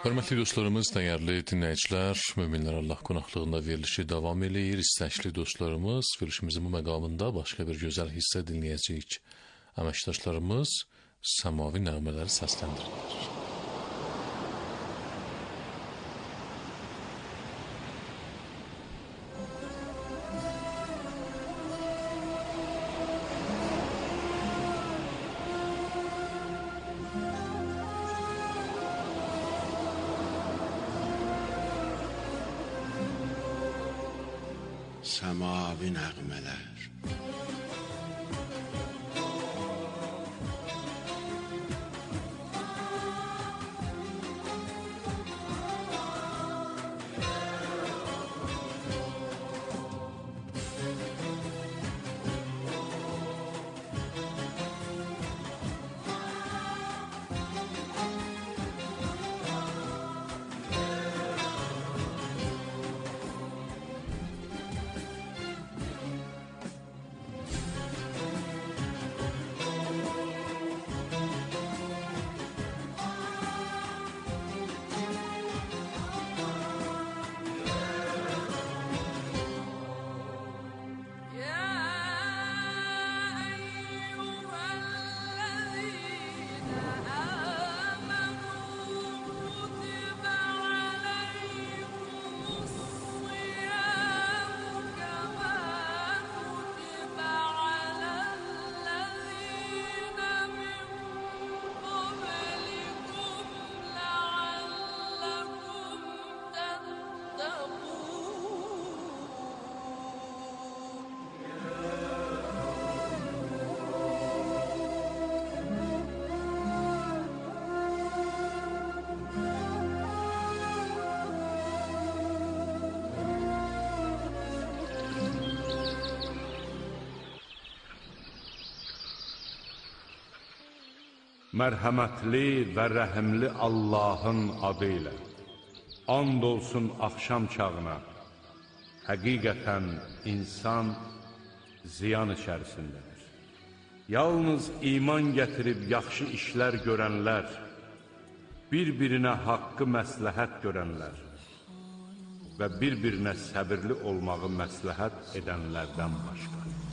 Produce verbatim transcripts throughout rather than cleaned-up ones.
Hörmətli dostlarımız, dəyərli dinləyicilər, möminlər Allah qonaqlığında verilişi davam eləyir. İstəkli dostlarımız, verilişimizin bu məqamında başqa bir gözəl hissə dinləyəcəyik. Əməkdaşlarımız səmavi nəğmələri səsləndirirlər. Səmavi nəğmələr. Mərhəmətli və rəhimli Allahın adı ilə and olsun axşam çağına. Həqiqətən insan ziyan içərisindədir. Yalnız iman gətirib yaxşı işlər görənlər, bir-birinə haqqı məsləhət görənlər və bir-birinə səbirli olmağı məsləhət edənlərdən başqa.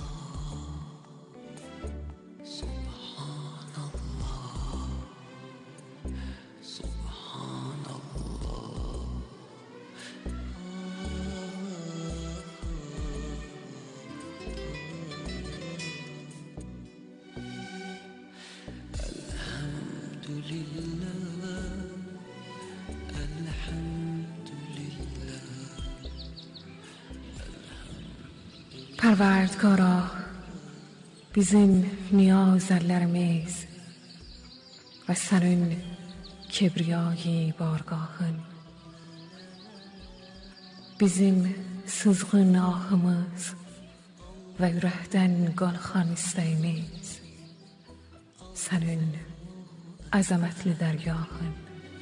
Pərvərdigara, bizim niyazəllərimiz və sənin kibriyayı bargahın, bizim sızğın ahımız və ürəkdən qalxan istəyimiz, sənin əzəmətli dəryahın.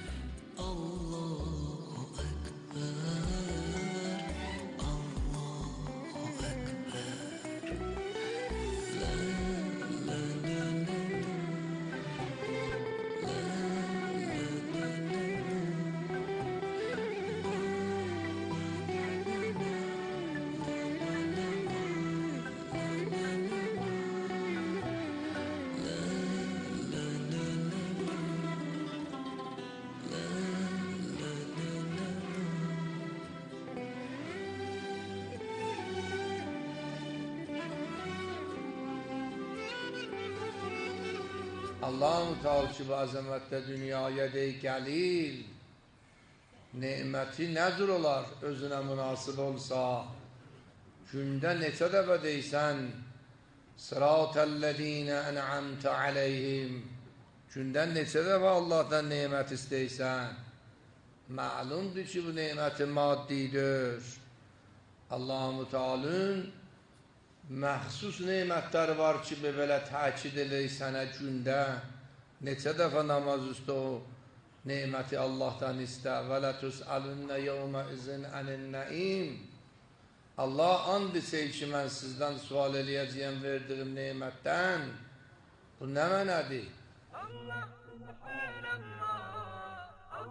Allah-u Teala ki bu əzəmətdə dünyaya dey gəlil, neməti nədir olar özünə münasib olsa, gündə neçə dəfə deysən, Sıratəl-ləzīnə ən'amtə aleyhim, gündə neçə dəfə Allah'tan nemət istəysən, məlumdur ki bu neməti maddidir. Allah-u Teala'nın məxsus nemətləri var ki, belə təkid eləyir sənə gündə neçə dəfə namaz üstə o neməti Allah'tan istə. Və lə tüs'alunnə yevmə izin ənin-nəim. Allah and içir ki, mən sizdən sual eləyəcəyəm verdiğim nemətdən. Bu nə mənədir? Allah, subhanallah, Allah.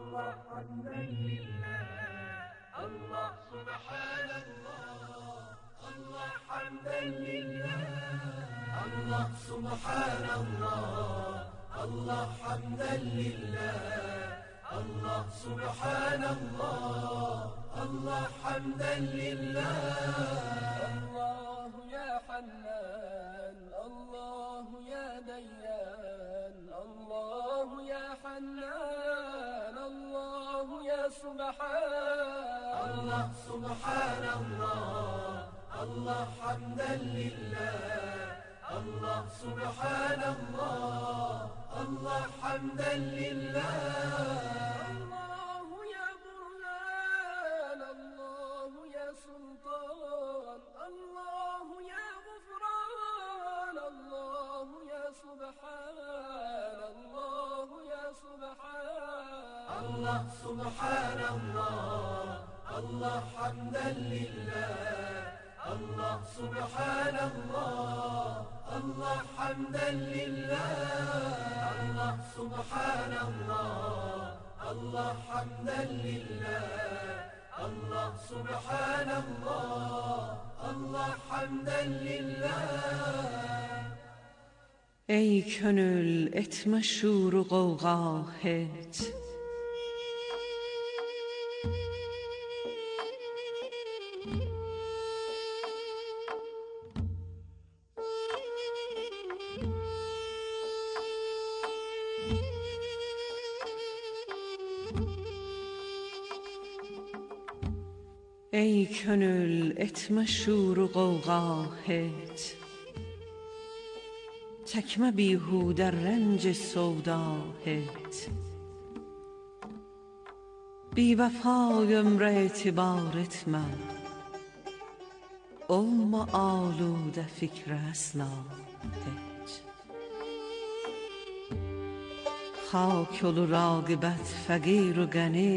الله حمدا لله الله سبحان الله الله حمدا لله الله سبحان الله الله حمدا لله الله سبحان الله الله حمدا لله الله يا حنان الله يا ديان الله يا حنان الله يا سبحان الله سبحان الله الله حمدا لله الله سبحان الله الله حمدا لله الله يا برهان الله يا سلطان الله يا غفران الله يا سبحان الله يا سبحان الله سبحان الله الله حمدا لله الله سبحان الله الله حمدا لله الله سبحان الله الله حمدا لله الله سبحان الله الله حمدا لله ای könül etme şuru qovğa heç ای könül etme şuru qovğa heç çəkmə bihudə rənc sovda heç بیوفا ömrə etibar etmə olma aludə fikrə əsla heç خاک olur aqibət fəqir و qəni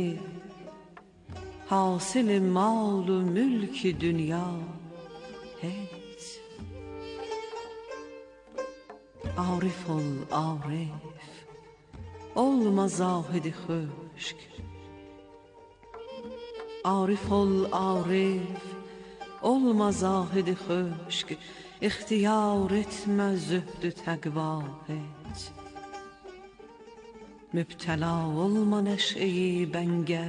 حاصل مال و ملک dünya heç عارف ol عارف olma zahidi xüşk عارف ol عارف olma zahidi xüşk اختیار etmə zühdü təqva heç mübtəla olma nəşeyi bəngə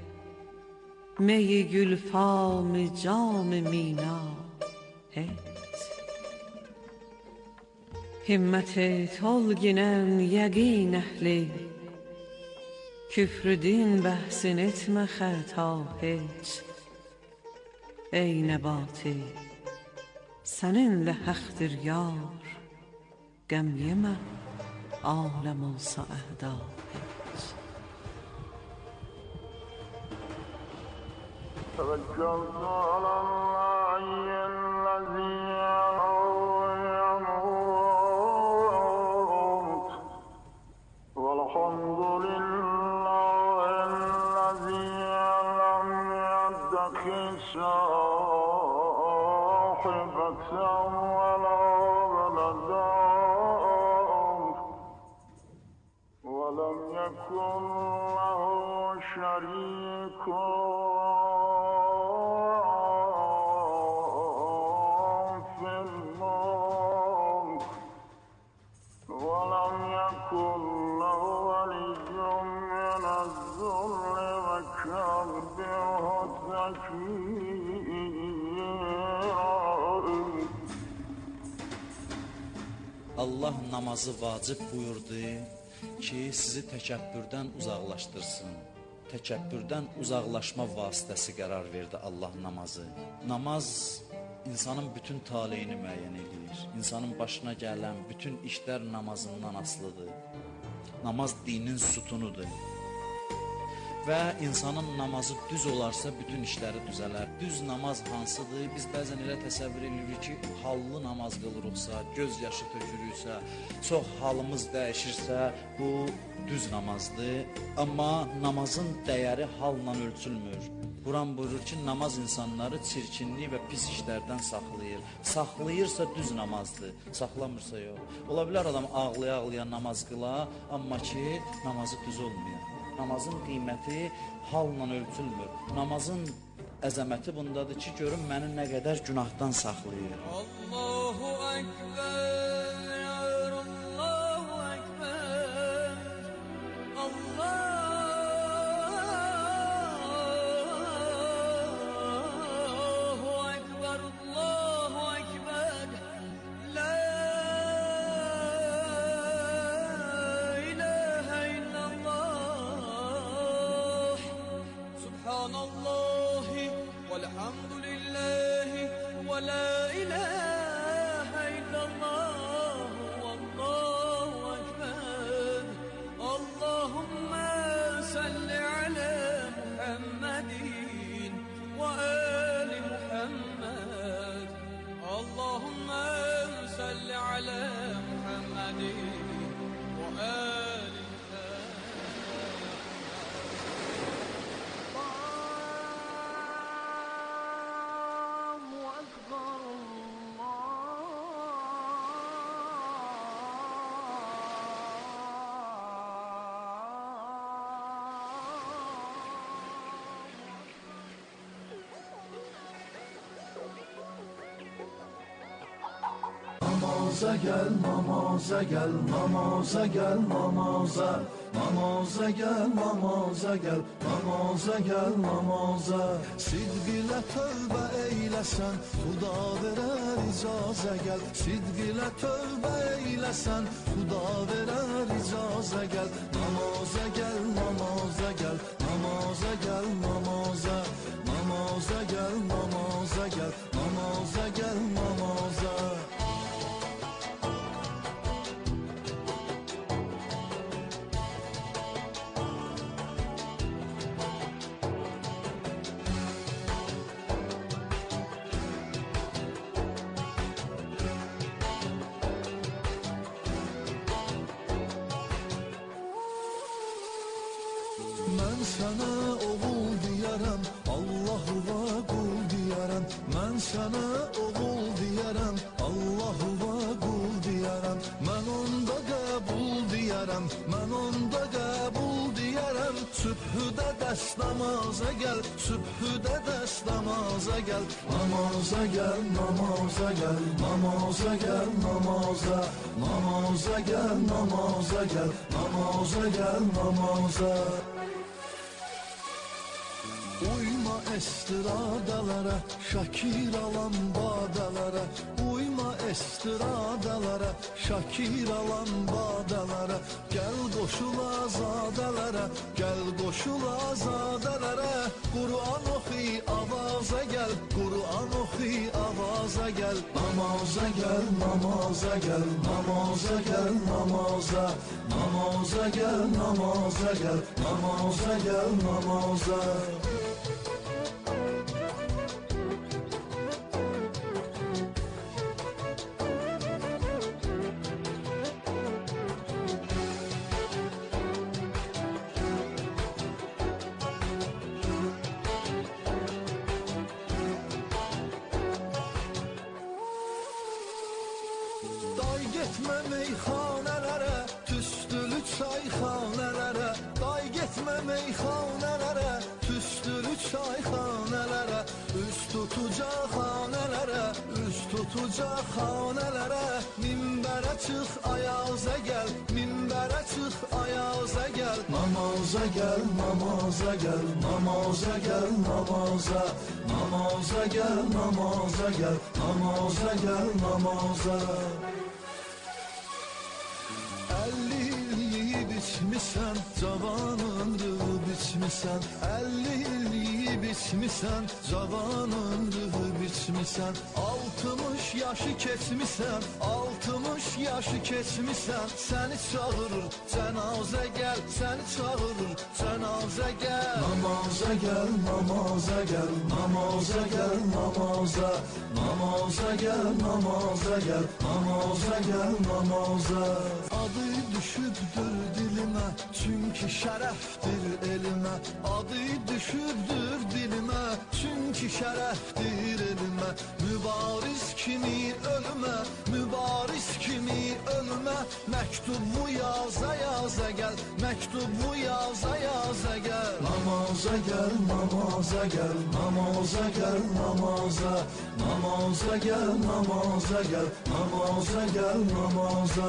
می گلفام جام مینا heç همت tolginen yəqin əhli küfr din bəhsin etmə xəta heç ey nəbati səninlə həqdir yar qəm yemə aləm olsa əhda توكلت على الله الذي يموت والحمد لله الذي لم يتخذ صاحبة ولا ولدا ولم يكن له شريك Allah namazı vacib buyurdu ki, sizi təkəbbürdən uzaqlaşdırsın. Təkəbbürdən uzaqlaşma vasitəsi qərar verdi Allah namazı. Namaz insanın bütün taleyini müəyyən edir. İnsanın başına gələn bütün işlər namazından asılıdır. Namaz dinin sütunudur. Və insanın namazı düz olarsa bütün işləri düzələr. Düz namaz hansıdır? Biz bəzən elə təsəvvür edirik ki, hallı namaz qılırıqsa, göz yaşı tökürüksə, çox halımız dəyişirsə, bu düz namazdır. Amma namazın dəyəri halla ölçülmür. Quran buyurur ki, namaz insanları çirkinlik və pis işlərdən saxlayır. Saxlayırsa düz namazdır, saxlamırsa yox. Ola bilər adam ağlaya-ağlaya namaz qıla, amma ki, namazı düz olmuyor. Namazın qiyməti halla ölçülmür. Namazın əzəməti bundadır ki, görün məni nə qədər günahdan saxlayır. Allahu Ekber, Allahu Ekber, Allahu Ekber, Allahu Ekber, La ilahe illallah, Subhanallahi velhamdülillahi ve la ilahe illallah, Allahu Ekber. Allahümme salli ala Muhammedin ve ali Muhammed. Allahümme salli ala Muhammedin ve ali Namaza gel, namaza gel, namaza gel, namaza. Namaza gel, namaza gel, namaza gel, namaza. Sidq ilə tövbə eyləsən, Xuda verər icazə gəl. Sidq ilə tövbə eyləsən, Xuda verər icazə gəl. Namaza gel, namaza gel, namaza gel, namaza. Namaza gel, namaza gel, namaza gel, namaza. Mən sənə oğul deyərəm, Allahuva qul deyərəm. Mən sənə oğul deyərəm, Allahuva qul deyərəm. Mən onda qəbul deyərəm, mən onda qəbul deyərəm. Sübhüdə dəst namaza gəl, sübhüdə dəst namaza gəl. Namaza gəl, namaza gəl, namaza gəl, namaza. Namaza gəl, namaza gəl, namaza gəl, namaza. Uyma estradalara, Şakir alan badalara. Uyma estradalara, Şakir alan badalara. Gel qoşul azadalara, gel qoşul azadalara. Kur'an oxi avaza gel, Kur'an oxi avaza gel. Namaza gel, namaza gel, namaza gel, namaza. Namaza gel, namaza gel, namaza gel, namaza. Day getmə meyxanələrə, tüstülü çayxanələrə. Day getmə meyxanələrə, tüstülü çayxanələrə. Üz tutacaq xanələrə, üz tutacaq xanələrə. Minbərə çıx, ayaza gəl, minbərə çıx, ayaza gəl. Namaza gəl, namaza gəl, namaza gəl, namaza. Namaza gəl, namaza gəl, namaza gəl, namaza. Əlli il yeyib içmisən, cavan ömrü biçmisən. Əlli il yeyib içmisən, cavan ömrü biçmisən. Altmış yaşı keçmisən, altmış yaşı keçmisən. Səni çağırır, cənazə gəl, səni çağırır, cənazə gəl. Namaza gəl, namaza gəl, namaza gəl, namaza. Namaza gəl, namaza gəl, namaza gəl, namaza. Adı düşübdür dilimə, çünki şərəfdir elimə. Adı düşübdür dilimə, çünki şərəfdir elimə. Mübariz kimi ölümə, mübariz kimi ölümə. məktubu yaza yaza gəl, məktubu yaza yaza gəl. Namaza gəl, namaza gəl, namaza gəl, namaza. Namaza gəl, namaza gəl, namaza gəl, namaza.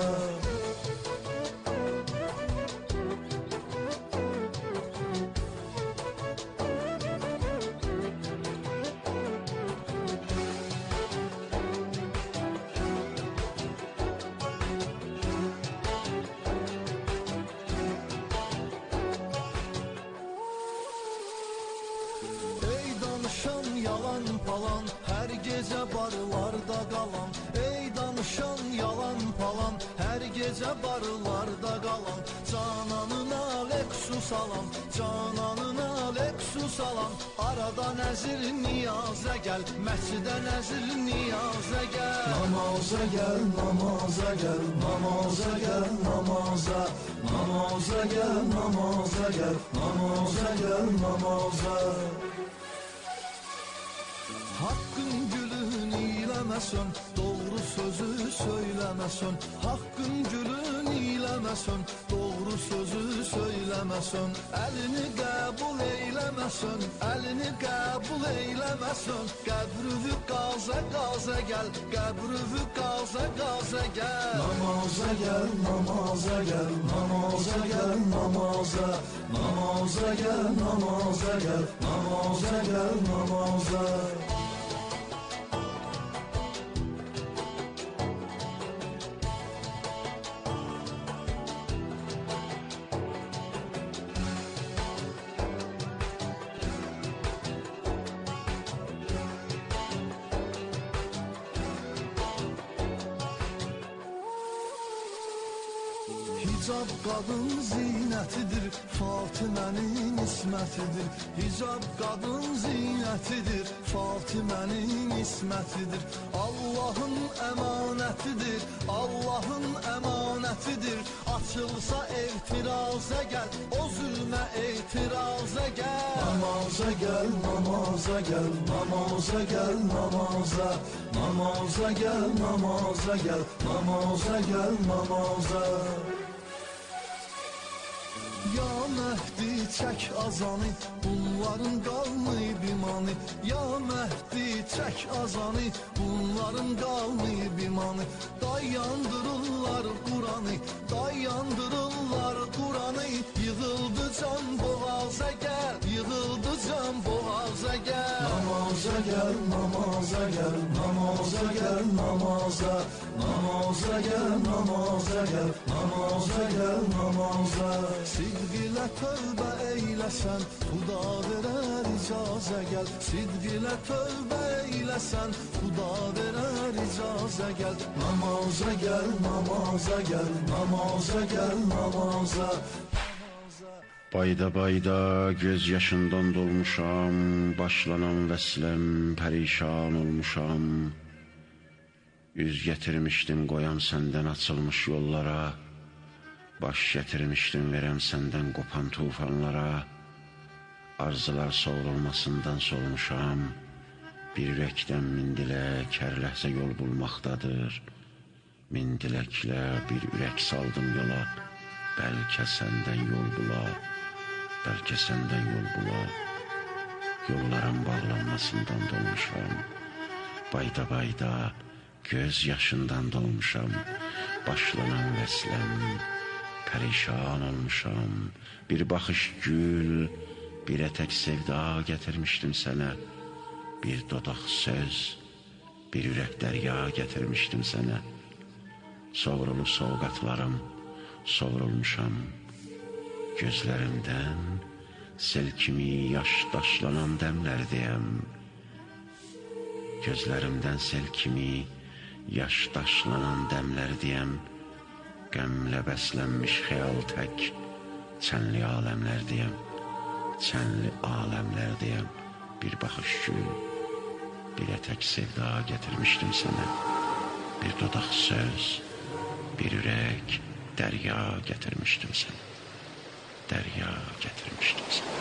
Yalan palan, hər gecə barlarda qalan. Ey danışan yalan palan, hər gecə barlarda qalan. Cananına leksus alan, cananına leksus alan. Arada nəzir niyazə gəl, məscidə nəzir niyazə gəl. Namaza gəl, namaza gəl, namaza gəl, namaza. Namaza gəl, namaza gəl, namaza gəl, namaza. Hakkın gülün eylemesin, doğru sözü söylemesin. Hakkın gülün eylemesin, doğru sözü söylemesin. Elini kabul eylemesin, elini kabul eylemesin. Qəbrüvü qaza qaza gel, qəbrüvü qaza qaza gel. Namaza gel, namaza gel, namaza gel, namaza. Namaza gel, namaza gel, namaza gel, namaza. Hicab qadın zinətidir, Fatimənin ismətidir. Hicab qadın zinətidir, Fatimənin ismətidir. Allahın əmanətidir, Allahın əmanətidir. Açılsa etirazə gəl, o zülmə etirazə gəl. Namaza gəl, namaza gəl, namaza gəl, namaza. Namaza gəl, namaza gəl, namaza gəl, namaza. Ya Məhdi çək azanı, bunların qalmayıb imanı. Ya Məhdi çək azanı, bunların qalmayıb imanı. Dayandırırlar Quranı, dayandırırlar Quranı. Yığıldı can boğaza gəl, yığıldı can boğaza gəl. Namaza gəl, namaza gəl, namaza gəl, namaza. Namaza gəl, namaza gəl, namaza gəl, namaza. Sidq ilə tövbə eyləsən, Xuda verər icazə gəl. Sidq ilə tövbə eyləsən, Xuda verər icazə gəl. Namaza gəl, namaza gəl, namaza gəl, namaza. Bayda bayda göz yaşından dolmuşam, başlanan vəsləm pərişan olmuşam. Üz gətirmişdim qoyam səndən açılmış yollara, baş gətirmişdim verəm səndən qopan tufanlara. Arzular soğurulmasından solmuşam, bir ürəkdən min dilək hər ləhzə yol bulmaqdadır. Min diləklə bir ürək saldım yola, bəlkə səndən yol bula, bəlkə səndən yol bula. Yolların bağlanmasından dolmuşam, bayda bayda göz yaşından dolmuşam. Başlanan vəsləm pərişan olmuşam. Bir baxış gül, bir ətək sevda gətirmişdim sənə. Bir dodaq söz, bir ürək dərya gətirmişdim sənə. Sovrulu sovqatlarım, sovrulmuşam. Gözlərimdən sel kimi yaş daşlanan dəmlərdəyəm. Gözlərimdən sel kimi yaş daşlanan dəmlərdəyəm. Qəmlə bəslənmiş xəyal tək, çənli aləmlərdəyəm. Çənli aləmlərdəyəm. Bir baxış gül, bir ətək sevda gətirmişdim sənə. Bir dodaq söz, bir ürək dərya gətirmişdim sənə. Dərya gətirmişdim sənə.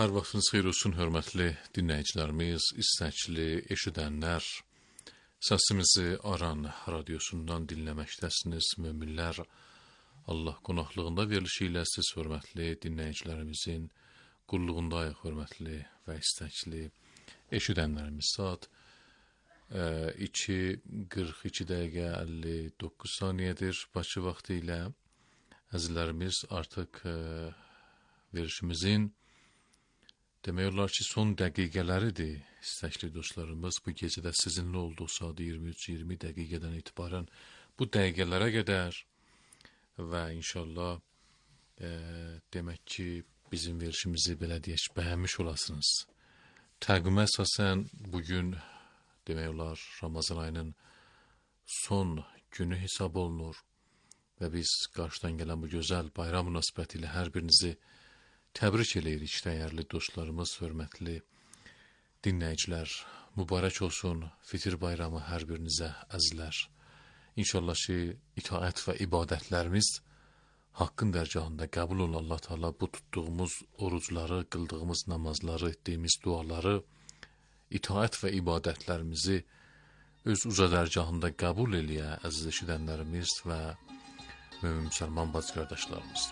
Hər vaxtınız xeyir olsun, hörmətli dinləyicilərimiz, istəkli eşidənlər. Səsimizi Aran radiosundan dinləməkdəsiniz, möminlər. Allah qonaqlığında verilişi ilə siz, hörmətli dinləyicilərimizin qulluğundayıq, hörmətli və istəkli eşidənlərimiz. Saat iki qırx iki dəqiqə əlli doqquz saniyədir Bakı vaxtı ilə. Əzizlərimiz, artıq verilişimizin demək olar ki, son dəqiqələridir, istəkli dostlarımız. Bu gecədə sizinlə olduq saat iyirmi üç iyirmi dəqiqədən etibarən bu dəqiqələrə qədər və inşallah e, demək ki, bizim verilişimizi belə deyək, bəyənmiş olasınız. Təqvimə əsasən bugün demək olar Ramazan ayının son günü hesab olunur və biz qarşıdan gələn bu gözəl bayram münasibəti ilə hər birinizi təbrik eləyirik, dəyərli dostlarımız, hörmətli dinləyicilər. Mübarək olsun Fitir bayramı hər birinizə, əzizlər. İnşallah ki, itaət və ibadətlərimiz haqqın dərgahında qəbul olan Allah Teala bu tutduğumuz orucları, qıldığımız namazları, etdiyimiz duaları, itaət və ibadətlərimizi öz uca dərgahında qəbul eləyə, əziz eşidənlərimiz və mömin müsəlman bacı qardaşlarımız.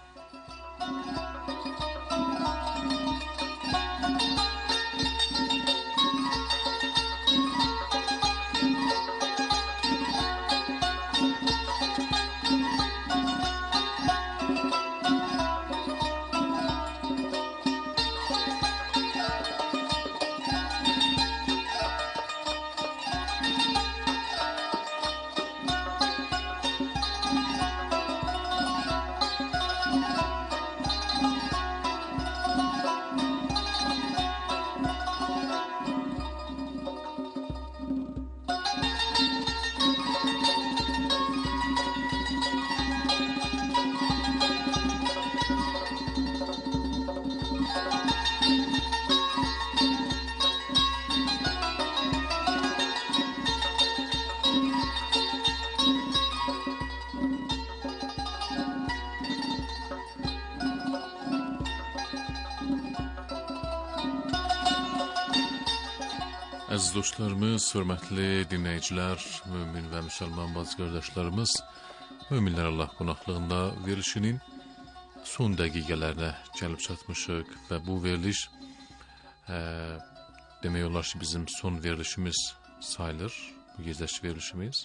Əziz dostlarımız, hörmətli dinləyicilər, mömin və müsəlman bacı qardaşlarımız, möminlər Allah qonaqlığında verilişinin son dəqiqələrinə gəlib çatmışıq və bu veriliş ə, demək olar ki, bizim son verilişimiz sayılır, bu gecəki verilişimiz.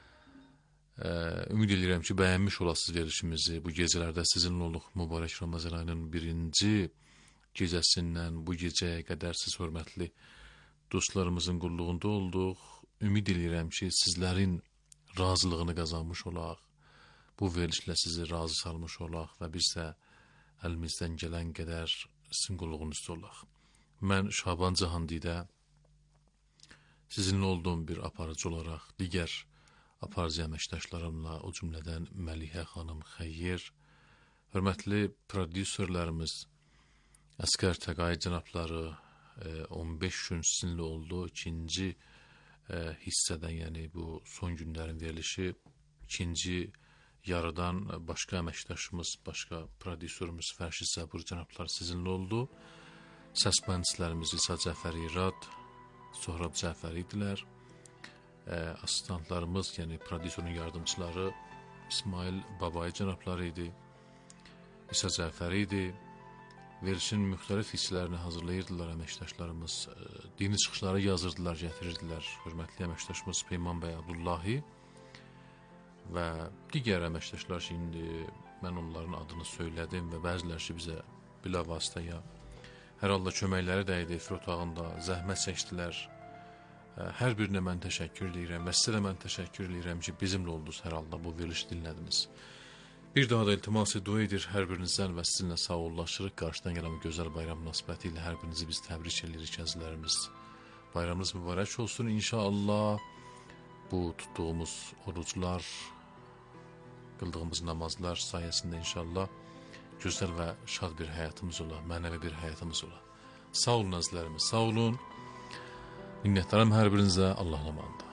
Ə, ümid edirəm ki, bəyənmiş olasınız verilişimizi. Bu gecələrdə sizinlə oluq mübarək Ramazan ayının birinci gecəsindən bu gecəyə qədər siz hörmətli dostlarımızın qulluğunda olduq. Ümid edirəm ki, sizlərin razılığını qazanmış olaq. Bu verilişlə sizi razı salmış olaq və biz də əlimizdən gələn qədər sizin qulluğunuzda olaq. Mən Şaban Cahandidə sizinlə olduğum bir aparıcı olaraq digər aparıcı əməkdaşlarımla, o cümlədən Məlihə xanım Xəyyir, hörmətli prodüserlərimiz Əsgər Təqay cənabları on beş gün sizinlə oldu. İkinci e, hissədən, yəni bu son günlərin verilişi, ikinci yarıdan başqa əməkdaşımız, başqa prodüserimiz Fərşid Zəbur cənablar sizinlə oldu. Səs mühəndislərimiz İsa Cəfəri İrad, Sohrab Cəfəri idilər. E, asistantlarımız, yəni prodüserun yardımçıları İsmail Babayı cənabları idi, İsa Cəfəri idi. Verilişin müxtəlif hissələrini hazırlayırdılar əməkdaşlarımız, dini çıxışları yazırdılar, gətirirdilər. Hörmətli əməkdaşımız Peyman bəy Abdullahi və digər əməkdaşlar ki, indi mən onların adını söylədim və bəzilər ki, bizə bilavasitə ya hər halda köməkləri də idi, efir otağında zəhmət çəkdilər. Hər birinə mən təşəkkür edirəm və sizə də mən təşəkkür edirəm ki, bizimlə oldunuz, hər halda bu verilişi dinlədiniz. Bir daha da iltiması dua edir hər birinizdən və sizinlə sağollaşırıq. Qarşıdan gələn gözəl bayram münasibəti ilə hər birinizi biz təbrik edirik, əzizlərimiz. Bayramınız mübarək olsun. İnşallah bu tutduğumuz oruclar, qıldığımız namazlar sayəsində inşallah gözəl və şad bir həyatımız ola, mənəvi bir həyatımız ola. Sağ olun əzizlərimiz, sağ olun. Minnətdaram hər birinizə, Allah amanında.